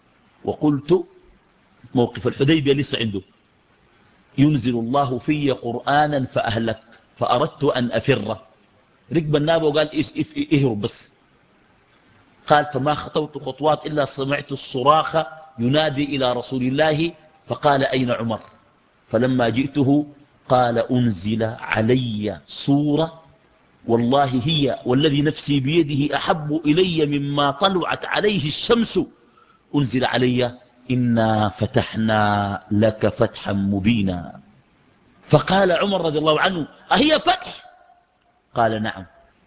وقلت موقف الحديبية لسه عنده ينزل الله في قرآنا فأهلك فأردت أن أفر. ركب الناب وقال اهرب بس. قال فما خطوت خطوات إلا سمعت الصراخ ينادي إلى رسول الله فقال أين عمر؟ فلما جئته قال أنزل علي سورة والله هي والذي نفسي بيده أحب إلي مما طلعت عليه الشمس. أنزل علي إنا فتحنا لك فتحا مبينا. فقال عمر رضي الله عنه أهي فتح؟ قال نعم.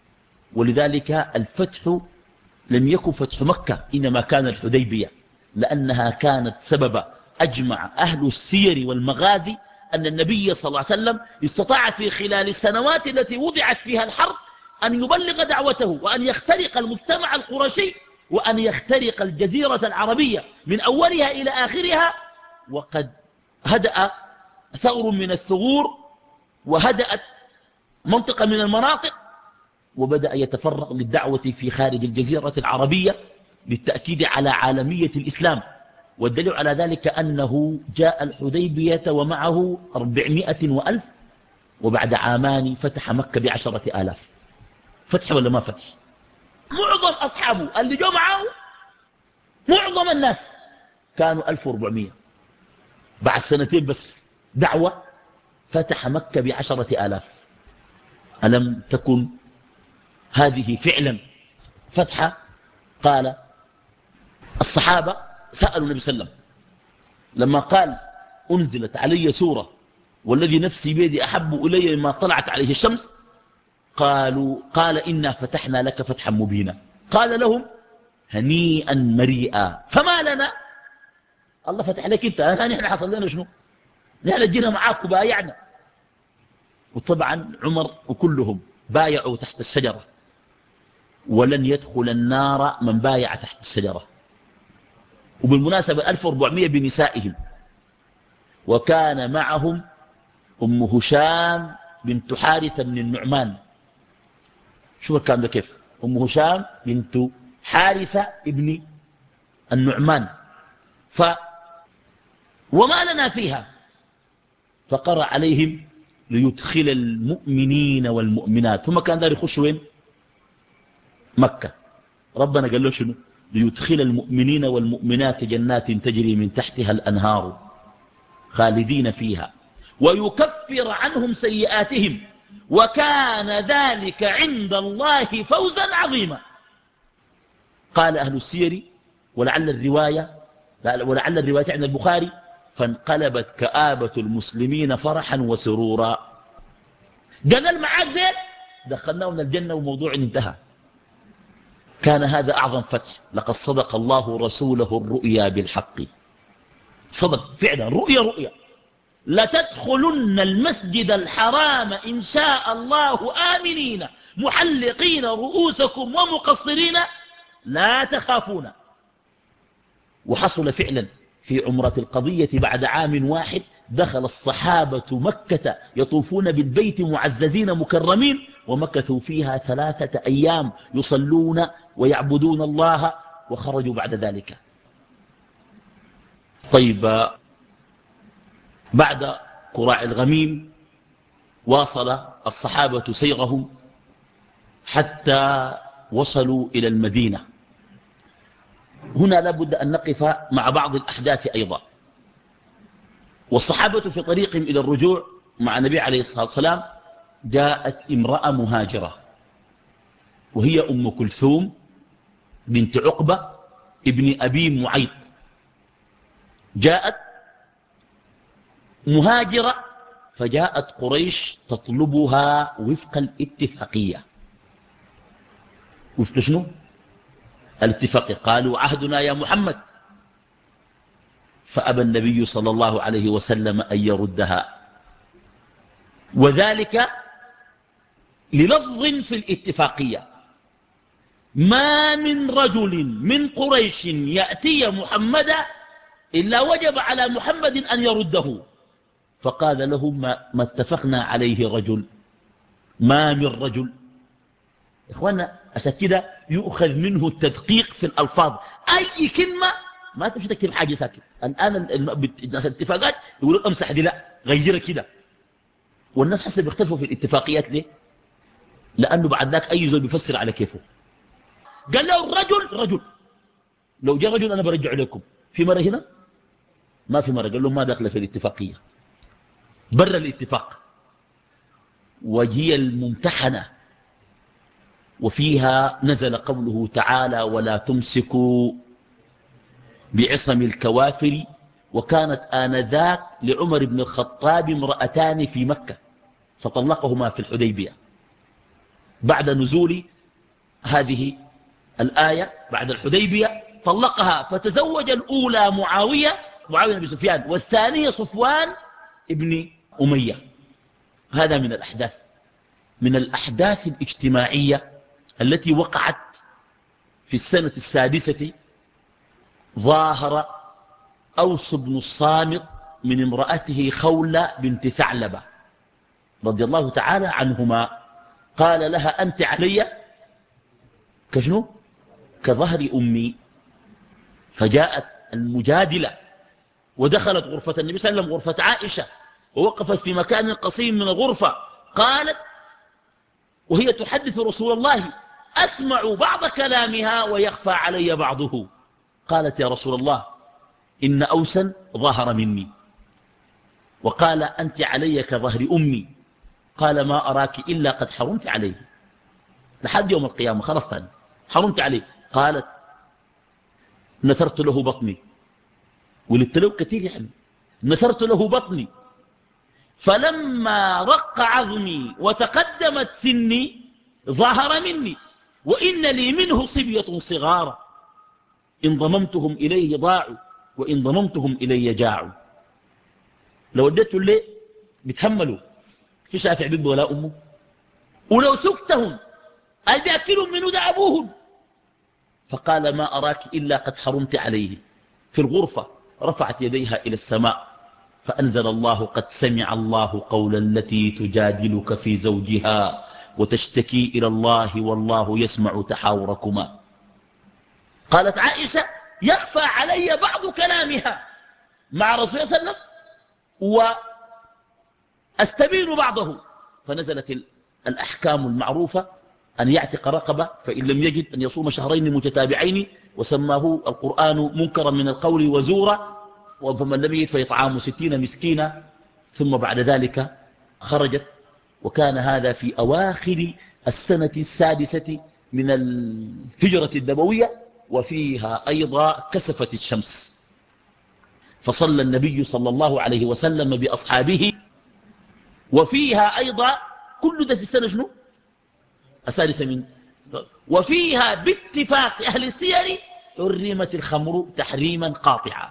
ولذلك الفتح لم يكن فتح مكة إنما كان الحديبية لأنها كانت سبب. أجمع أهل السير والمغازي أن النبي صلى الله عليه وسلم استطاع في خلال السنوات التي وضعت فيها الحرب أن يبلغ دعوته وأن يخترق المجتمع القرشي وأن يخترق الجزيرة العربية من أولها إلى آخرها. وقد هدأ ثغر من الثغور وهدأت منطقة من المناطق وبدأ يتفرغ للدعوة في خارج الجزيرة العربية للتأكيد على عالمية الإسلام. والدليل على ذلك أنه جاء الحديبية ومعه أربعمائة وألف وبعد عامان فتح مكة بعشرة آلاف. فتح ولا ما فتح؟ معظم أصحابه اللي جو معه معظم الناس كانوا ألف وأربعمائة بعد سنتين بس دعوة فتح مكة بعشرة آلاف. ألم تكن هذه فعلا فتحة؟ قال الصحابة سألوا النبي صلى الله عليه وسلم لما قال أنزلت علي سورة والذي نفسي بيدي أحب إلي مما طلعت عليه الشمس، قالوا قال إنا فتحنا لك فتحا مبينا. قال لهم هنيئا مريئا فما لنا. الله فتح لك انت، نحن حصل لنا شنو؟ نحن جينا معاك وبايعنا. وطبعا عمر وكلهم بايعوا تحت الشجرة، ولن يدخل النار من بايع تحت الشجرة. وبالمناسبة ألف وأربعمائة بنسائهم، وكان معهم أم هشام بنت حارثة من النعمان. شوف الكلام ده كيف، أم هشام بنت حارثة ابن النعمان. ف وما لنا فيها، فقرأ عليهم ليدخل المؤمنين والمؤمنات. هم كان دار يخشوا وين؟ مكة. ربنا قال له شنو؟ ليدخل المؤمنين والمؤمنات جنات تجري من تحتها الأنهار خالدين فيها ويكفر عنهم سيئاتهم وكان ذلك عند الله فوزا عظيما. قال أهل السير ولعل الرواية ولعل الرواية عند البخاري فانقلبت كآبة المسلمين فرحا وسرورا. قال المعاد ديل دخلناه من الجنة وموضوع انتهى. كان هذا أعظم فتح. لقد صدق الله رسوله الرؤيا بالحق. صدق فعلا، رؤيا رؤيا. لتدخلن المسجد الحرام إن شاء الله آمنين محلقين رؤوسكم ومقصرين لا تخافون. وحصل فعلا في عمرة القضية بعد عام واحد دخل الصحابة مكة يطوفون بالبيت معززين مكرمين، ومكثوا فيها ثلاثة أيام يصلون ويعبدون الله، وخرجوا بعد ذلك. طيب، بعد قراع الغميم واصل الصحابة سيرهم حتى وصلوا إلى المدينة. هنا لابد أن نقف مع بعض الأحداث أيضا. والصحابة في طريقهم إلى الرجوع مع النبي عليه الصلاة والسلام جاءت امرأة مهاجرة، وهي أم كلثوم بنت عقبة ابن أبي معيط. جاءت مهاجرة، فجاءت قريش تطلبها وفق الاتفاقية. وفق شنو؟ الاتفاقية. قالوا عهدنا يا محمد، فأبى النبي صلى الله عليه وسلم أن يردها، وذلك للفظ في الاتفاقية: ما من رجل من قريش يأتي محمدا إلا وجب على محمد أن يرده. فقال لهم ما, ما اتفقنا عليه رجل، ما من رجل. إخوانا عشان كده يؤخذ منه التدقيق في الألفاظ. أي كلمة ما تمشي تكتب حاجة ساكت. الآن الناس الاتفاقات يقولوا امسح دي، لا غيرها كده. والناس حسب بيختلفوا في الاتفاقيات ليه؟ لأنه بعد ذاك أي زول بيفسر على كيفه. قال له الرجل رجل، لو جاء رجل أنا برجع لكم. في مرة هنا ما في مرة. قال له ما داخله في الاتفاقية، برا الاتفاق. وهي الممتحنة، وفيها نزل قوله تعالى: ولا تمسكوا بعصم الكوافر. وكانت آنذاك لعمر بن الخطاب امرأتان في مكة فطلقهما في الحديبية. بعد نزول هذه الآية بعد الحديبية طلقها، فتزوج الأولى معاوية معاوية بن سفيان، والثانية صفوان ابن أمية. هذا من الأحداث من الأحداث الاجتماعية التي وقعت في السنة السادسة. ظاهر أوس بن الصامت من امرأته خولة بنت ثعلبة رضي الله تعالى عنهما، قال لها: أنت علي كشنو؟ كظهر أمي. فجاءت المجادلة ودخلت غرفة النبي صلى الله عليه وسلم، غرفة عائشة، ووقفت في مكان قصير من الغرفة. قالت وهي تحدث رسول الله: أسمع بعض كلامها ويخفى علي بعضه. قالت: يا رسول الله، إن أوسا ظهر مني وقال أنت علي كظهر أمي. قال ما أراك إلا قد حرمت عليه لحد يوم القيامة، خلاص تاني حرمت عليه. قالت نثرت له بطني، ولدت له كثير يعني، نثرت له بطني فلما رق عظمي وتقدمت سني ظهر مني، وإن لي منه صبية صغار إن ضممتهم إليه ضاعوا وإن ضممتهم إلي جاعوا. لو اديته الليل بيتحملوا، في شافع بيبه ولا أمه، ولو سكتهم أبيأكلهم منه ده أبوهم. فقال ما أراك إلا قد حرمت عليه. في الغرفة رفعت يديها إلى السماء فأنزل الله قد سمع الله قول التي تجادلك في زوجها وتشتكي إلى الله والله يسمع تحاوركما. قالت عائشة يخفى علي بعض كلامها مع رسول الله صلى الله عليه وسلم وأستبين بعضه، فنزلت الأحكام المعروفة أن يعتق رقبة، فإن لم يجد أن يصوم شهرين متتابعين، وسماه القرآن منكرا من القول وزورا، فمن لم يجد فيطعام ستين مسكينا. ثم بعد ذلك خرجت، وكان هذا في أواخر السنة السادسة من الهجرة النبوية، وفيها أيضا كسفت الشمس، فصلى النبي صلى الله عليه وسلم بأصحابه، وفيها أيضا كل ده في السنة شنو السادسة من، وفيها باتفاق أهل السير حرمت الخمر تحريما قاطعا.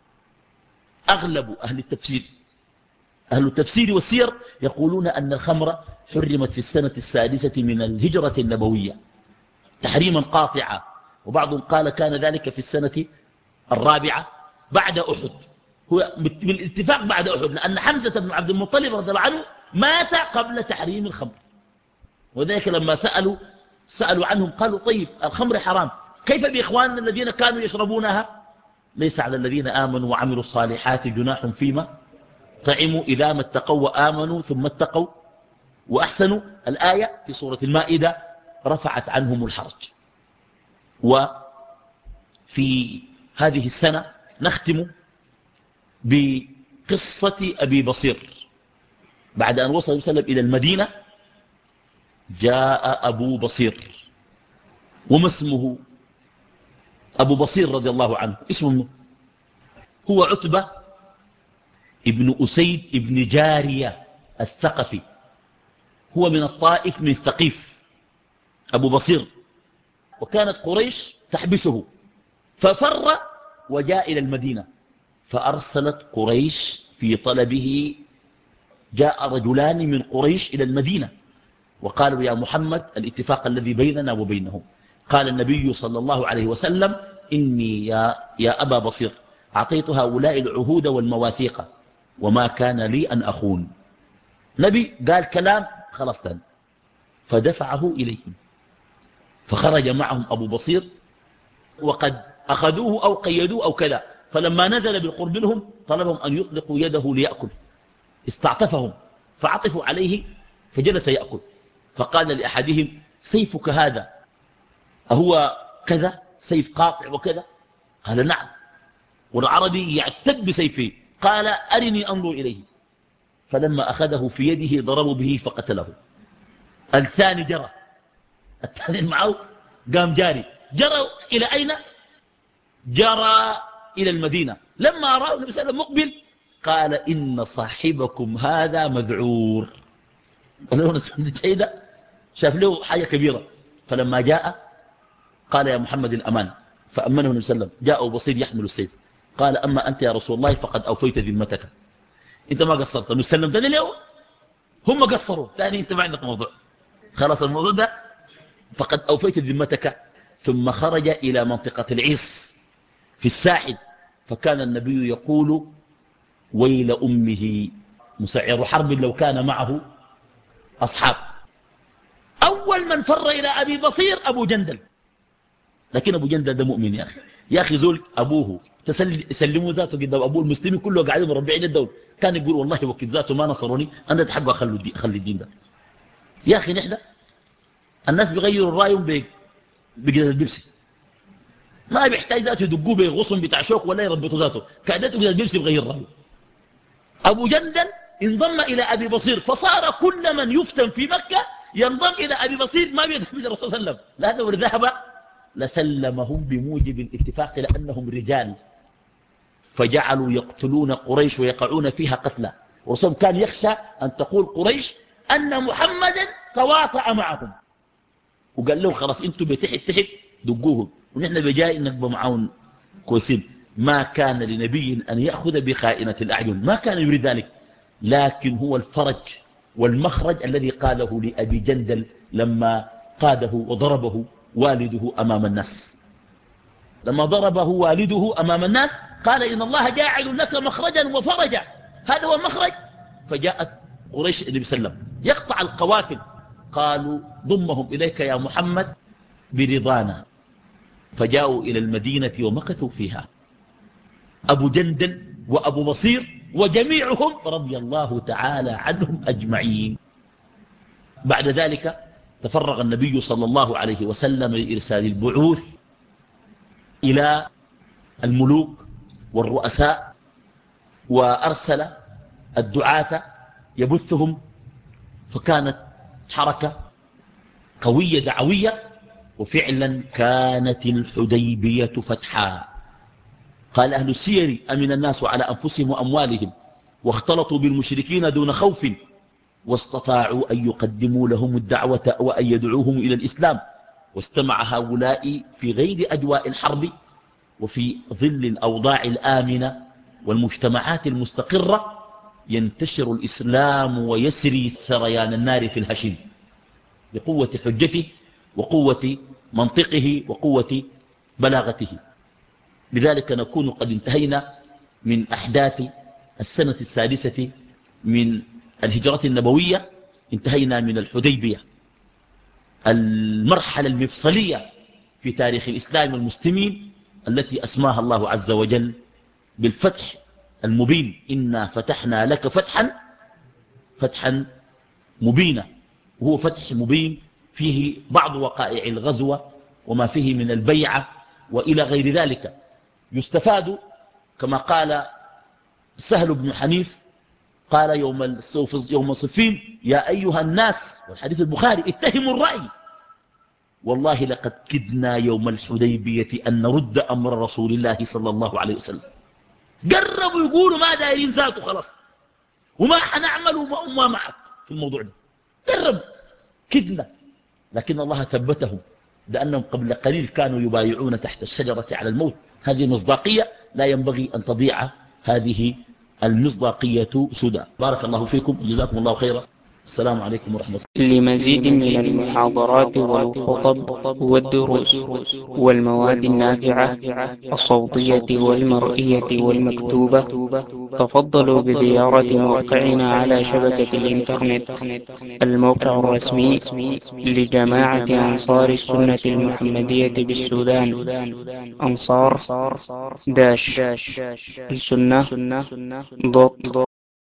أغلب أهل التفسير أهل التفسير والسير يقولون أن الخمر حرمت في السنة السادسة من الهجرة النبوية تحريما قاطعا، وبعضهم قال كان ذلك في السنة الرابعة بعد أحد، هو بالاتفاق بعد أحد، لأن حمزة بن عبد المطلب رضي الله عنه مات قبل تحريم الخمر، وذلك لما سألوا سألوا عنهم قالوا طيب الخمر حرام، كيف بإخواننا الذين كانوا يشربونها؟ ليس على الذين آمنوا وعملوا الصالحات جناح فيما طعموا إذا ما اتقوا وآمنوا ثم اتقوا وأحسنوا. الآية في سورة المائدة رفعت عنهم الحرج. وفي هذه السنة نختم بقصة أبي بصير. بعد أن وصل وسلم إلى المدينة جاء أبو بصير، وما اسمه أبو بصير رضي الله عنه؟ اسمه هو عتبة ابن أسيد ابن جارية الثقفي، هو من الطائف من ثقيف أبو بصير، وكانت قريش تحبسه ففر وجاء إلى المدينة، فأرسلت قريش في طلبه. جاء رجلان من قريش إلى المدينة وقالوا يا محمد الاتفاق الذي بيننا وبينهم. قال النبي صلى الله عليه وسلم إني يا, يا أبا بصير أعطيت هؤلاء العهود والمواثيق وما كان لي أن أخون. نبي قال كلام خلاص تاني، فدفعه إليهم، فخرج معهم أبو بصير وقد أخذوه أو قيدوه أو كذا، فلما نزل بالقرب منهم طلبهم أن يطلقوا يده ليأكل، استعطفهم فعطفوا عليه فجلس يأكل، فقال لأحدهم سيفك هذا أهو كذا سيف قاطع وكذا؟ قال نعم، والعربي يعتد بسيفه، قال أرني أنظر إليه، فلما أخذه في يده ضربوا به فقتله. الثاني جرى، الثاني معه قام جاري، جرى إلى أين؟ جرى إلى المدينة. لما رأى النبي صلى الله عليه وسلم مقبل قال إن صاحبكم هذا مذعور. شاف له حاجة كبيرة، فلما جاء قال يا محمد الأمان، فأمنه النبي صلى الله عليه وسلم. جاء بصير يحمل السيف، قال أما أنت يا رسول الله فقد أوفيت ذمتك، أنت ما قصرت، نسلم تاني له، هم قصروا تاني، أنت ما عندك موضوع، خلاص الموضوع ده فقد أوفيت ذمتك. ثم خرج إلى منطقة العيص في الساحل، فكان النبي يقول ويل أمه مسعر حرب لو كان معه أصحاب. أول من فر إلى أبي بصير أبو جندل، لكن أبو جندل ده مؤمن يا أخي، يا أخي زول أبوه تسلموا ذاته قدام أبوه المسلمين كله قاعدين مربعين الدول، كان يقول والله وكد ذاته ما نصروني أنا أتحقوا أخلي الدين ده. يا أخي نحن الناس بيغيروا الرأي بقدر البيبسي، ما بيحتاج ذاته يدقوه بغصن بتاع شوك ولا يربطوا ذاته، كادته قدر البيبسي بغير رأيه. أبو جندل انضم إلى أبي بصير، فصار كل من يفتن في مكة ينضم إلى أبي بصير، ما بيذهب إلى الرسول صلى الله عليه وسلم، لأنه لو ذهب لسلمهم بموجب الاتفاق لأنهم رجال، فجعلوا يقتلون قريش ويقعون فيها قتلى. والرسول كان يخشى أن تقول قريش أن محمدا تواطأ معهم، وقال لهم خلاص انتم بتحت تحت دقوهم ونحن بجاي نقبى معاهم كويسين. ما كان لنبي أن يأخذ بخائنة الأعين، ما كان يريد ذلك، لكن هو الفرج والمخرج الذي قاله لأبي جندل لما قاده وضربه والده أمام الناس. لما ضربه والده أمام الناس قال إن الله جاعل لك مخرجا وفرجا، هذا هو المخرج. فجاءت قريش النبي صلى الله عليه وسلم يقطع القوافل، قالوا ضمهم إليك يا محمد برضانا، فجاءوا إلى المدينة ومكثوا فيها أبو جندل وأبو بصير وجميعهم رضي الله تعالى عنهم أجمعين. بعد ذلك تفرغ النبي صلى الله عليه وسلم لإرسال البعوث إلى الملوك والرؤساء، وأرسل الدعاة يبثهم، فكانت حركة قوية دعوية. وفعلا كانت الحديبية فتحا. قال أهل السير أمن الناس على أنفسهم وأموالهم واختلطوا بالمشركين دون خوف، واستطاعوا أن يقدموا لهم الدعوة وأن يدعوهم إلى الإسلام. واستمع هؤلاء في غير أجواء الحرب وفي ظل الأوضاع الآمنة والمجتمعات المستقرة ينتشر الإسلام ويسري سريان النار في الهشيم بقوة حجته وقوة منطقه وقوة بلاغته. لذلك نكون قد انتهينا من أحداث السنة السادسة من الهجرة النبوية، انتهينا من الحديبية، المرحلة المفصلية في تاريخ الإسلام والمسلمين التي أسماها الله عز وجل بالفتح المبين. إنا فتحنا لك فتحا فتحا مبينا، وهو فتح مبين فيه بعض وقائع الغزوة وما فيه من البيعة وإلى غير ذلك. يستفاد كما قال سهل بن حنيف، قال يوم يوم صفين يا أيها الناس، والحديث البخاري، اتهموا الرأي، والله لقد كدنا يوم الحديبية أن نرد أمر رسول الله صلى الله عليه وسلم. قربوا يقولوا ما دايرين ذاته خلاص وما حنعمل وما معك في الموضوع ده، قرب كدنا، لكن الله ثبتهم لأنهم قبل قليل كانوا يبايعون تحت الشجرة على الموت. هذه مصداقية لا ينبغي أن تضيع هذه المصداقية سدى. بارك الله فيكم وجزاكم الله خيرا. السلام عليكم ورحمة الله. لمزيد من المحاضرات والخطب والدروس والمواد النافعة الصوتية والمرئية والمكتوبة، تفضلوا بزيارة موقعنا على شبكة الإنترنت. الموقع الرسمي لجماعة أنصار السنة المحمدية بالسودان، أنصار داش السنة دوت